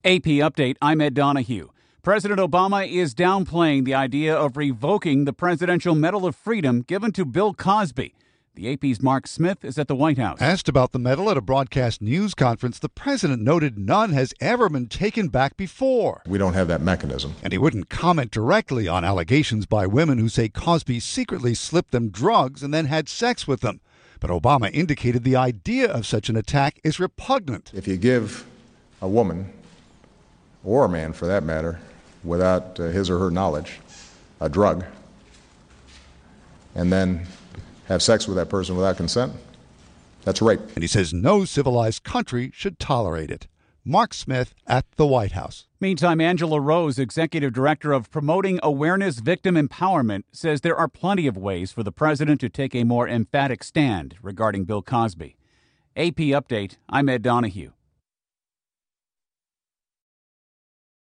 AP Update, I'm Ed Donahue. President Obama is downplaying the idea of revoking the Presidential Medal of Freedom given to Bill Cosby. The AP's Mark Smith is at the White House. Asked about the medal at a broadcast news conference, the president noted none has ever been taken back before. We don't have that mechanism. And he wouldn't comment directly on allegations by women who say Cosby secretly slipped them drugs and then had sex with them. But Obama indicated the idea of such an attack is repugnant. If you give a woman, or a man for that matter, without his or her knowledge, a drug, and then have sex with that person without consent, that's rape. And he says no civilized country should tolerate it. Mark Smith at the White House. Meantime, Angela Rose, Executive Director of Promoting Awareness Victim Empowerment, says there are plenty of ways for the president to take a more emphatic stand regarding Bill Cosby. AP Update, I'm Ed Donahue.